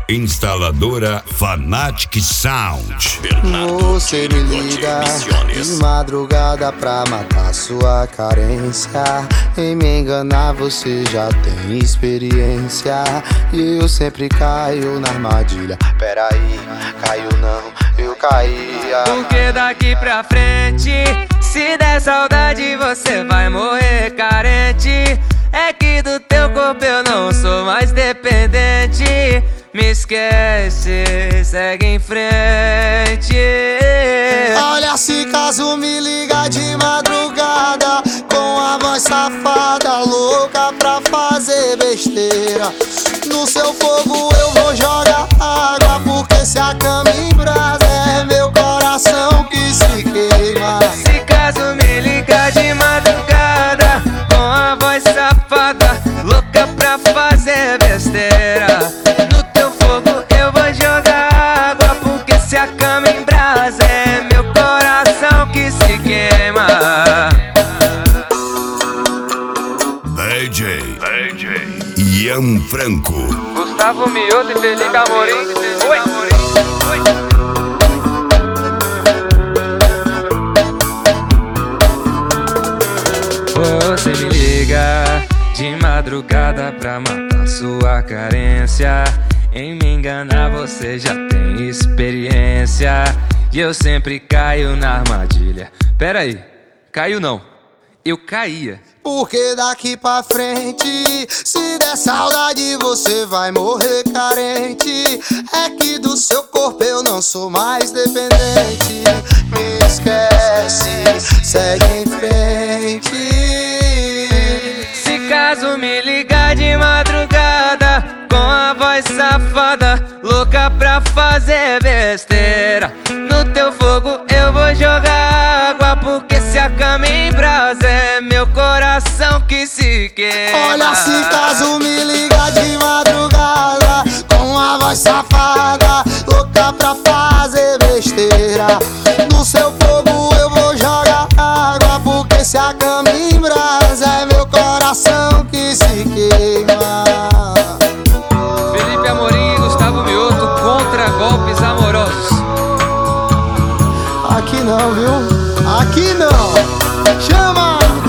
Instaladora Fanatic Sound. Você me liga de madrugada pra matar sua carência. Em me enganar você já tem experiência. E eu sempre caio na armadilha. Peraí, caiu não, eu caía. Porque daqui pra frente, se der saudade você vai morrer carente. É que do teu corpo eu não sou mais dependente. Me esquece, segue em frente. Olha, se caso me liga de madrugada com a voz safada, louca pra fazer besteira. No seu fogo eu vou jogar água, porque se a cama em brasa é meu coração que se queima. Se caso me liga de madrugada com a voz safada, louca pra fazer besteira. No teu fogo eu vou jogar água, porque se a cama em brasa é meu coração que se queima. DJ Ian Franco, Gustavo Mioto e Felipe Amorim. Oi. Você me liga de madrugada pra matar sua carência. Em me enganar você já tem experiência. E eu sempre caio na armadilha. Peraí, caiu não, eu caía. Porque daqui pra frente, se der saudade você vai morrer carente. É que do seu corpo eu não sou mais dependente. Me esquece, segue em frente. Se caso me ligar de madrugada com a voz safada, louca pra fazer besteira. No teu fogo eu vou jogar água, porque se a cama em brasa é meu coração que se queima. Olha, se caso me liga de madrugada com a voz safada, louca pra fazer besteira. No seu fogo eu vou jogar água, porque se a cama em brasa é meu coração que se queima. Felipe Amorim e Gustavo Mioto contra golpes amorosos. Aqui não, viu? Aqui não. Chama!